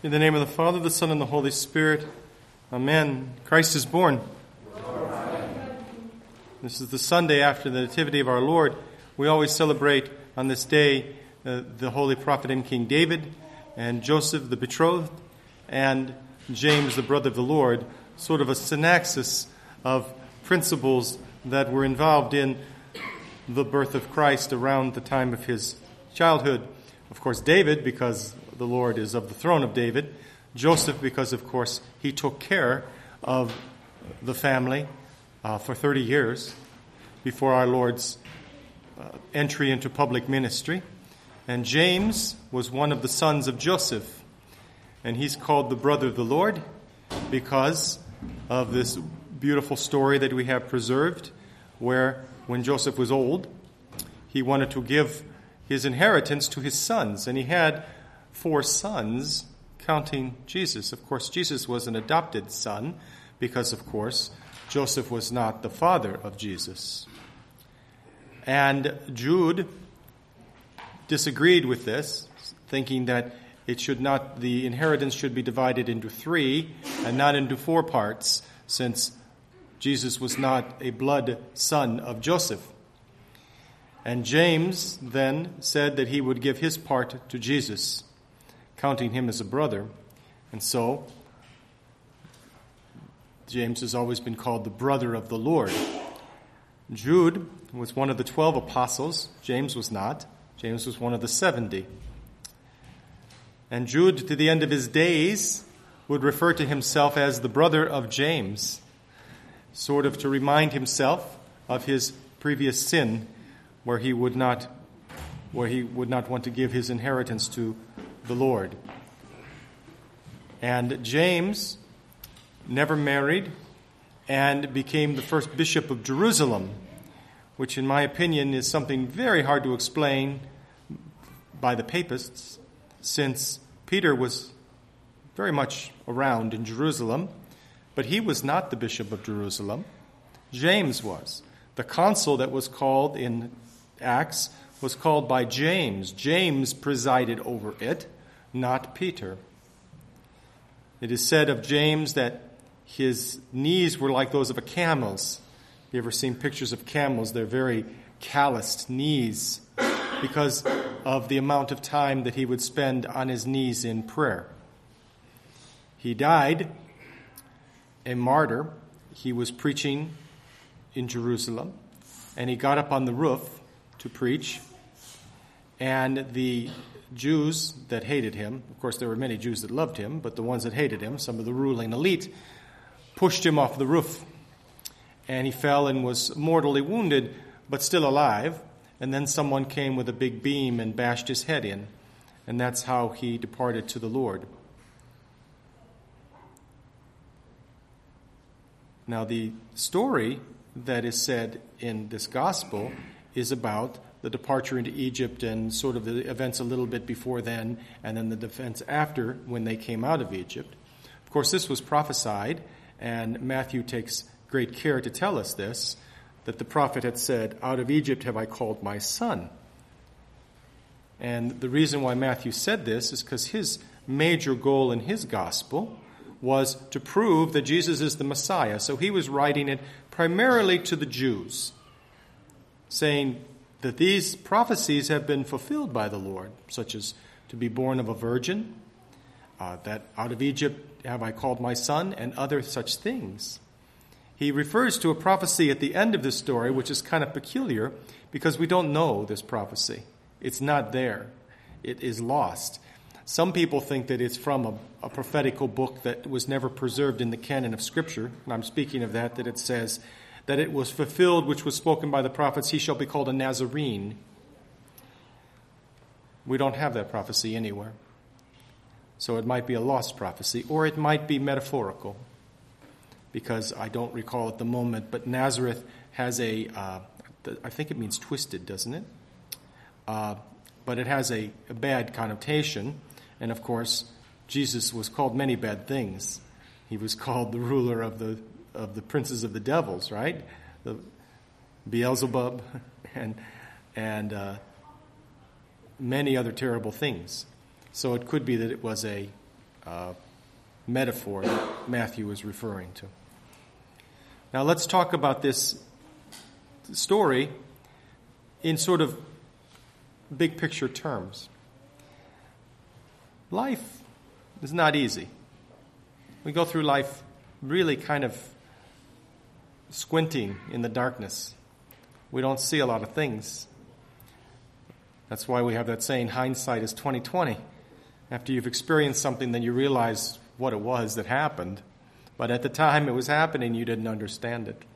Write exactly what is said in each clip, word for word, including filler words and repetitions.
In the name of the Father, the Son, and the Holy Spirit. Amen. Christ is born. This is the Sunday after the Nativity of our Lord. We always celebrate on this day uh, the Holy Prophet and King David, and Joseph the betrothed, and James the brother of the Lord, sort of a synaxis of principles that were involved in the birth of Christ around the time of his childhood. Of course, David, because the Lord is of the throne of David. Joseph, because, of course, he took care of the family uh, for thirty years before our Lord's uh, entry into public ministry. And James was one of the sons of Joseph. And he's called the brother of the Lord because of this beautiful story that we have preserved, where when Joseph was old, he wanted to give his inheritance to his sons. And he had four sons, counting Jesus. Of course, Jesus was an adopted son because, of course, Joseph was not the father of Jesus. And Jude disagreed with this, thinking that it should not, the inheritance should be divided into three and not into four parts, since Jesus was not a blood son of Joseph. And James then said that he would give his part to Jesus, counting him as a brother. And so, James has always been called the brother of the Lord. Jude was one of the twelve apostles. James was not. James was one of the seventy. And Jude, to the end of his days, would refer to himself as the brother of James, sort of to remind himself of his previous sin, where he would not, where he would not want to give his inheritance to the Lord. And James never married and became the first bishop of Jerusalem, which in my opinion is something very hard to explain by the papists, since Peter was very much around in Jerusalem, but he was not the bishop of Jerusalem. James was. The council that was called in Acts was called by James. James presided over it, not Peter. It is said of James that his knees were like those of a camel's. You ever seen pictures of camels? They're very calloused knees because of the amount of time that he would spend on his knees in prayer. He died a martyr. He was preaching in Jerusalem, and he got up on the roof to preach, and the Jews that hated him, of course there were many Jews that loved him, but the ones that hated him, some of the ruling elite, pushed him off the roof, and he fell and was mortally wounded, but still alive, and then someone came with a big beam and bashed his head in, and that's how he departed to the Lord. Now the story that is said in this gospel is about the departure into Egypt and sort of the events a little bit before then, and then the events after when they came out of Egypt. Of course, this was prophesied, and Matthew takes great care to tell us this, that the prophet had said, "Out of Egypt have I called my son." And the reason why Matthew said this is because his major goal in his gospel was to prove that Jesus is the Messiah. So he was writing it primarily to the Jews, saying that these prophecies have been fulfilled by the Lord, such as to be born of a virgin, uh, that out of Egypt have I called my son, and other such things. He refers to a prophecy at the end of this story, which is kind of peculiar, because we don't know this prophecy. It's not there. It is lost. Some people think that it's from a, a prophetical book that was never preserved in the canon of Scripture, and I'm speaking of that, that it says that it was fulfilled, which was spoken by the prophets, he shall be called a Nazarene. We don't have that prophecy anywhere. So it might be a lost prophecy, or it might be metaphorical, because I don't recall at the moment, but Nazareth has a, uh, I think it means twisted, doesn't it? Uh, but it has a, a bad connotation, and of course, Jesus was called many bad things. He was called the ruler of the of the princes of the devils, right? The Beelzebub and and uh, many other terrible things. So it could be that it was a uh, metaphor that Matthew is referring to. Now let's talk about this story in sort of big picture terms. Life is not easy. We go through life really kind of squinting in the darkness. We don't see a lot of things. That's why we have that saying, hindsight is twenty twenty. After you've experienced something, then you realize what it was that happened. But at the time it was happening, you didn't understand it.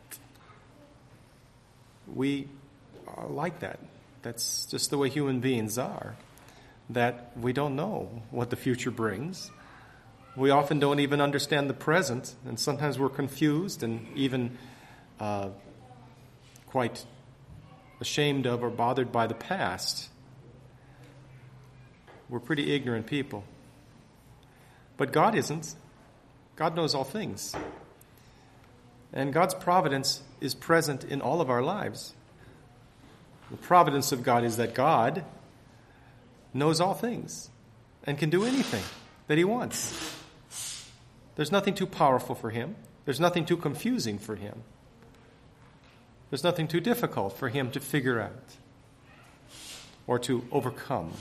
We are like that. That's just the way human beings are. That we don't know what the future brings. We often don't even understand the present, and sometimes we're confused and even uh, quite ashamed of or bothered by the past. We're pretty ignorant people. But God isn't. God knows all things. And God's providence is present in all of our lives. The providence of God is that God knows all things and can do anything that he wants. There's nothing too powerful for him. There's nothing too confusing for him. There's nothing too difficult for him to figure out or to overcome.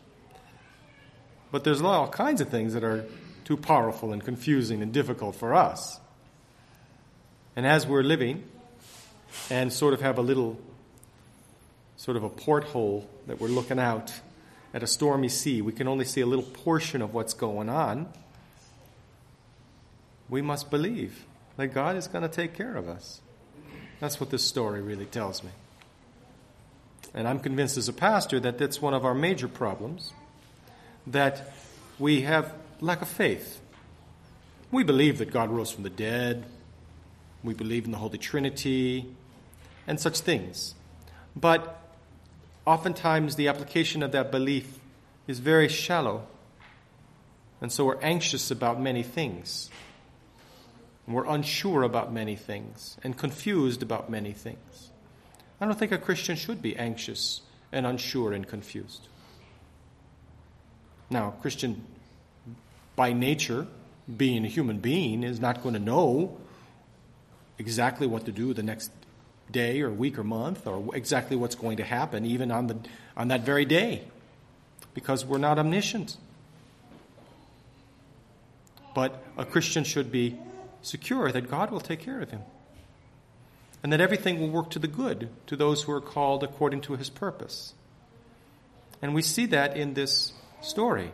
But there's all kinds of things that are too powerful and confusing and difficult for us. And as we're living and sort of have a little, sort of a porthole that we're looking out at a stormy sea, we can only see a little portion of what's going on. We must believe that God is going to take care of us. That's what this story really tells me. And I'm convinced as a pastor that that's one of our major problems, that we have lack of faith. We believe that God rose from the dead. We believe in the Holy Trinity and such things. But oftentimes the application of that belief is very shallow. And so we're anxious about many things. And we're unsure about many things and confused about many things. I don't think a Christian should be anxious and unsure and confused. Now, a Christian, by nature, being a human being, is not going to know exactly what to do the next day or week or month, or exactly what's going to happen even on the on that very day, because we're not omniscient. But a Christian should be secure that God will take care of him, and that everything will work to the good to those who are called according to his purpose. And we see that in this story.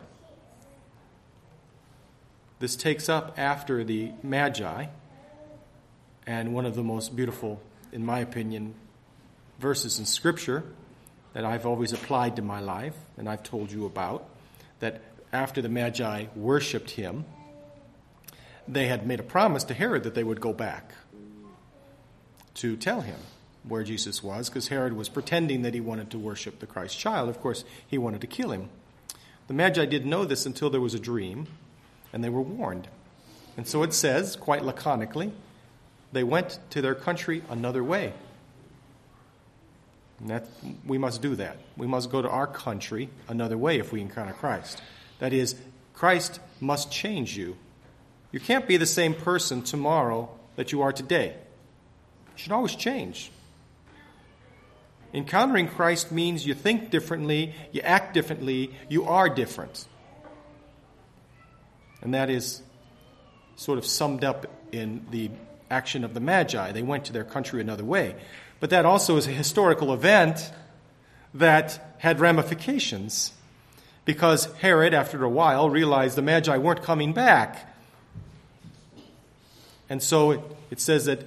This takes up after the Magi, and one of the most beautiful, in my opinion, verses in Scripture that I've always applied to my life, and I've told you about, that after the Magi worshipped him, they had made a promise to Herod that they would go back to tell him where Jesus was, because Herod was pretending that he wanted to worship the Christ child. Of course, he wanted to kill him. The Magi didn't know this until there was a dream, and they were warned. And so it says, quite laconically, they went to their country another way. And that, we must do that. We must go to our country another way if we encounter Christ. That is, Christ must change you. You can't be the same person tomorrow that you are today. You should always change. Encountering Christ means you think differently, you act differently, you are different. And that is sort of summed up in the action of the Magi. They went to their country another way. But that also is a historical event that had ramifications, because Herod, after a while, realized the Magi weren't coming back. And so it, it says that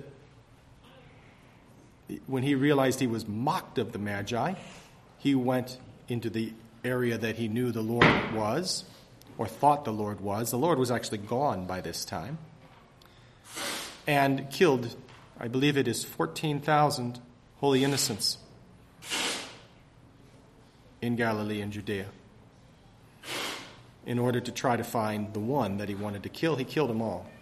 when he realized he was mocked of the Magi, he went into the area that he knew the Lord was, or thought the Lord was. The Lord was actually gone by this time, and killed, I believe it is fourteen thousand holy innocents in Galilee and Judea. In order to try to find the one that he wanted to kill, he killed them all.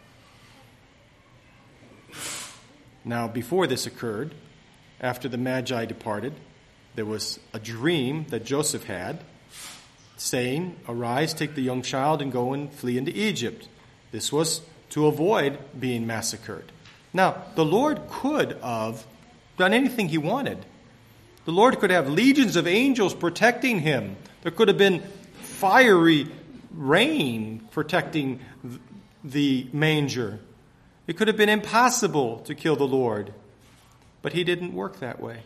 Now, before this occurred, after the Magi departed, there was a dream that Joseph had, saying, "Arise, take the young child and go and flee into Egypt." This was to avoid being massacred. Now, the Lord could have done anything he wanted. The Lord could have legions of angels protecting him. There could have been fiery rain protecting the manger. It could have been impossible to kill the Lord. But he didn't work that way.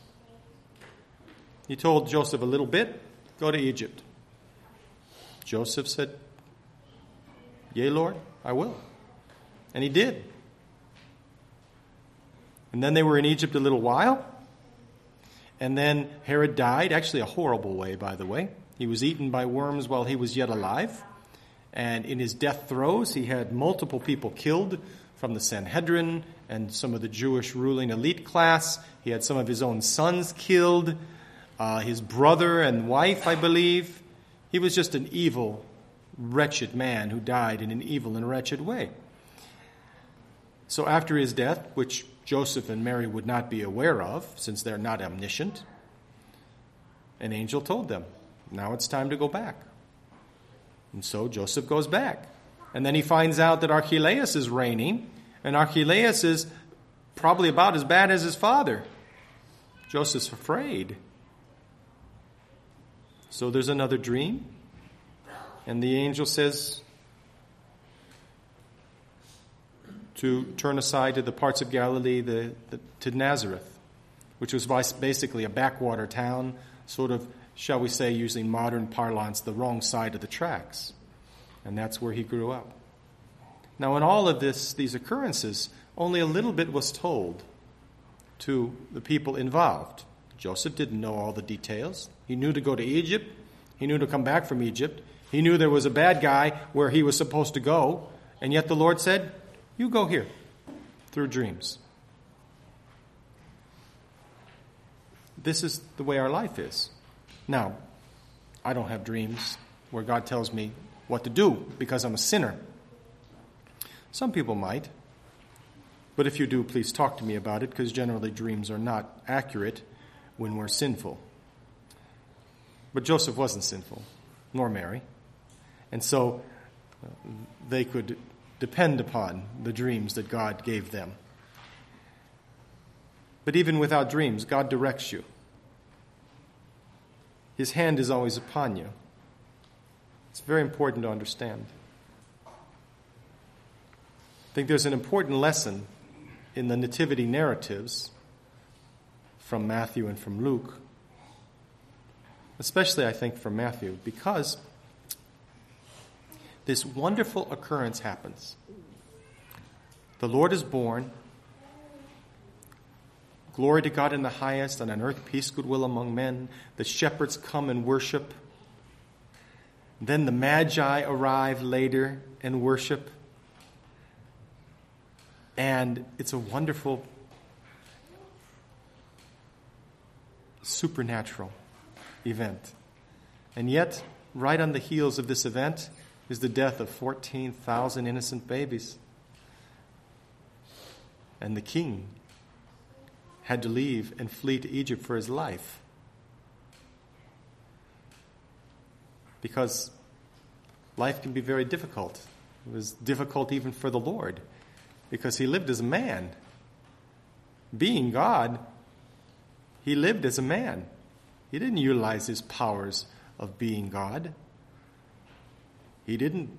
He told Joseph a little bit, "Go to Egypt." Joseph said, "Yea, Lord, I will." And he did. And then they were in Egypt a little while. And then Herod died, actually a horrible way, by the way. He was eaten by worms while he was yet alive. And in his death throes, he had multiple people killed from the Sanhedrin and some of the Jewish ruling elite class. He had some of his own sons killed, uh, his brother and wife, I believe. He was just an evil, wretched man who died in an evil and wretched way. So after his death, which Joseph and Mary would not be aware of, since they're not omniscient, an angel told them, "Now it's time to go back." And so Joseph goes back. And then he finds out that Archelaus is reigning, and Archelaus is probably about as bad as his father. Joseph's afraid. So there's another dream, and the angel says to turn aside to the parts of Galilee, the, the, to Nazareth, which was basically a backwater town, sort of, shall we say, using modern parlance, the wrong side of the tracks. And that's where he grew up. Now, in all of this, these occurrences, only a little bit was told to the people involved. Joseph didn't know all the details. He knew to go to Egypt. He knew to come back from Egypt. He knew there was a bad guy where he was supposed to go. And yet the Lord said, "You go here," through dreams. This is the way our life is. Now, I don't have dreams where God tells me what to do because I'm a sinner. Some people might. But if you do, please talk to me about it, because generally dreams are not accurate when we're sinful. But Joseph wasn't sinful, nor Mary. And so uh, they could depend upon the dreams that God gave them. But even without dreams, God directs you. His hand is always upon you. It's very important to understand. I think there's an important lesson in the nativity narratives from Matthew and from Luke, especially I think from Matthew, because this wonderful occurrence happens. The Lord is born. Glory to God in the highest, and on earth peace, goodwill among men. The shepherds come and worship. Then the Magi arrive later and worship. And it's a wonderful, supernatural event. And yet, right on the heels of this event is the death of fourteen thousand innocent babies. And the king had to leave and flee to Egypt for his life. Because life can be very difficult. It was difficult even for the Lord, because he lived as a man. Being God, he lived as a man. He didn't utilize his powers of being God. He didn't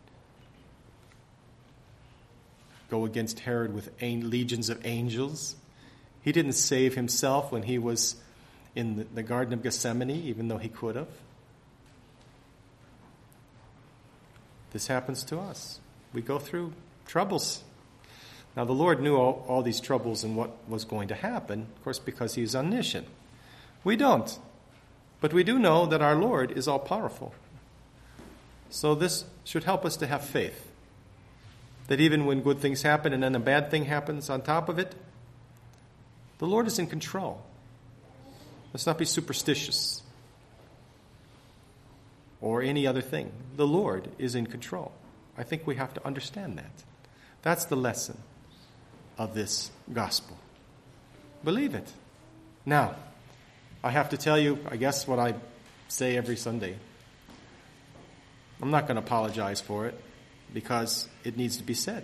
go against Herod with legions of angels. He didn't save himself when he was in the, the Garden of Gethsemane, even though he could have. This happens to us. We go through troubles. Now, the Lord knew all, all these troubles and what was going to happen, of course, because he's omniscient. We don't. But we do know that our Lord is all-powerful. So this should help us to have faith. That even when good things happen and then a bad thing happens on top of it, the Lord is in control. Let's not be superstitious or any other thing. The Lord is in control. I think we have to understand that. That's the lesson of this gospel. Believe it. Now, I have to tell you, I guess, what I say every Sunday. I'm not going to apologize for it because it needs to be said.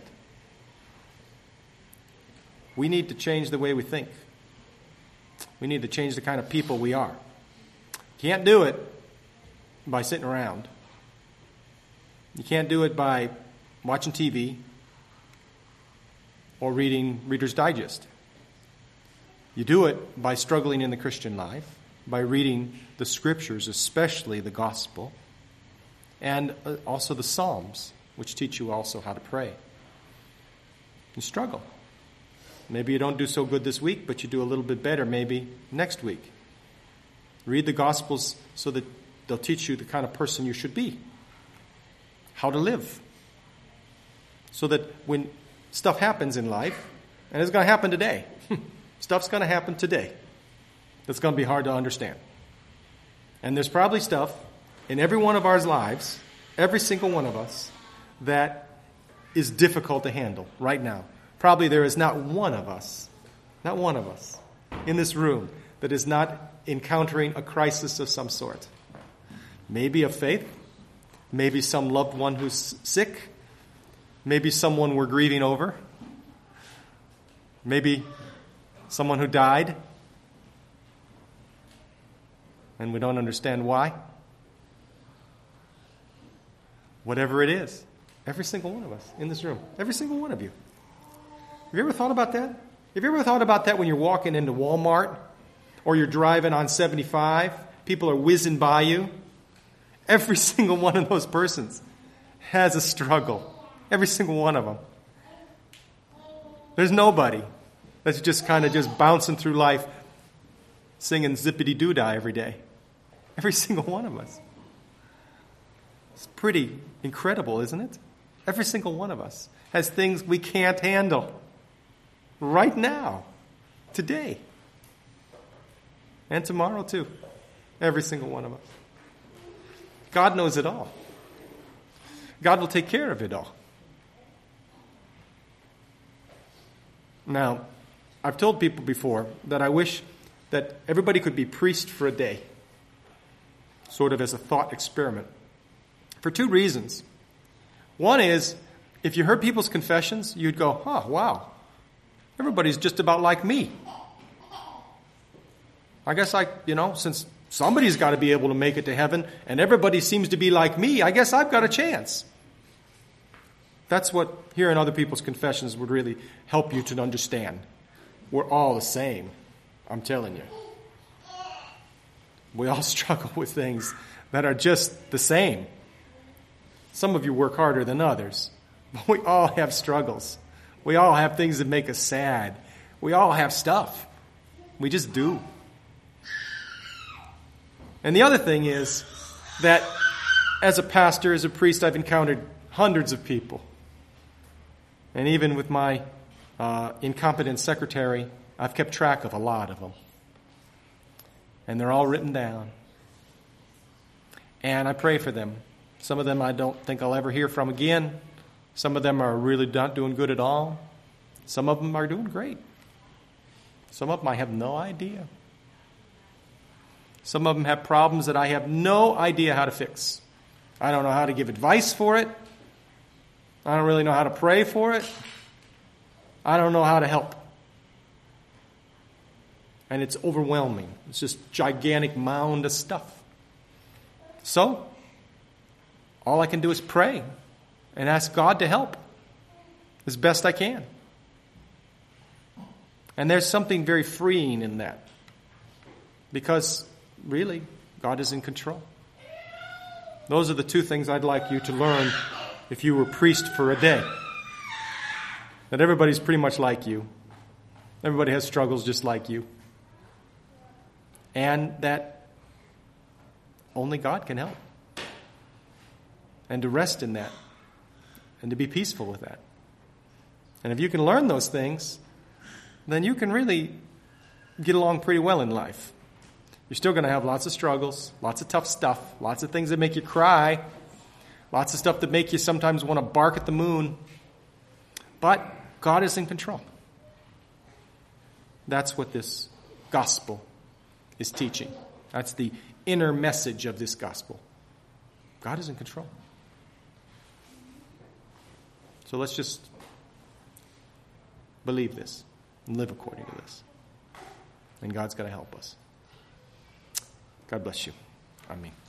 We need to change the way we think. We need to change the kind of people we are. Can't do it by sitting around. You can't do it by watching T V or reading Reader's Digest. You do it by struggling in the Christian life, by reading the Scriptures, especially the Gospel, and also the Psalms, which teach you also how to pray. You struggle. Maybe you don't do so good this week, but you do a little bit better maybe next week. Read the Gospels so that they'll teach you the kind of person you should be, how to live, so that when stuff happens in life, and it's going to happen today, stuff's going to happen today that's going to be hard to understand. And there's probably stuff in every one of our lives, every single one of us, that is difficult to handle right now. Probably there is not one of us, not one of us in this room that is not encountering a crisis of some sort. Maybe of faith, maybe some loved one who's sick, maybe someone we're grieving over, maybe someone who died, and we don't understand why. Whatever it is, every single one of us in this room, every single one of you. Have you ever thought about that? Have you ever thought about that when you're walking into Walmart or you're driving on seventy-five? People are whizzing by you. Every single one of those persons has a struggle. Every single one of them. There's nobody that's just kind of just bouncing through life singing zippity-doo-dah every day. Every single one of us. It's pretty incredible, isn't it? Every single one of us has things we can't handle. Right now. Today. And tomorrow too. Every single one of us. God knows it all. God will take care of it all. Now, I've told people before that I wish that everybody could be priest for a day. Sort of as a thought experiment. For two reasons. One is, if you heard people's confessions, you'd go, oh, wow. Everybody's just about like me. I guess I, you know, since somebody's got to be able to make it to heaven, and everybody seems to be like me, I guess I've got a chance. That's what hearing other people's confessions would really help you to understand. We're all the same, I'm telling you. We all struggle with things that are just the same. Some of you work harder than others, but we all have struggles. We all have things that make us sad. We all have stuff. We just do. And the other thing is that as a pastor, as a priest, I've encountered hundreds of people. And even with my uh, incompetent secretary, I've kept track of a lot of them. And they're all written down. And I pray for them. Some of them I don't think I'll ever hear from again. Some of them are really not doing good at all. Some of them are doing great. Some of them I have no idea. Some of them have problems that I have no idea how to fix. I don't know how to give advice for it. I don't really know how to pray for it. I don't know how to help. And it's overwhelming. It's just a gigantic mound of stuff. So, all I can do is pray and ask God to help as best I can. And there's something very freeing in that. Because, really, God is in control. Those are the two things I'd like you to learn if you were priest for a day. That everybody's pretty much like you. Everybody has struggles just like you. And that only God can help. And to rest in that. And to be peaceful with that. And if you can learn those things, then you can really get along pretty well in life. You're still going to have lots of struggles, lots of tough stuff, lots of things that make you cry, lots of stuff that make you sometimes want to bark at the moon. But God is in control. That's what this gospel is teaching. That's the inner message of this gospel. God is in control. So let's just believe this and live according to this. And God's going to help us. God bless you. Amen.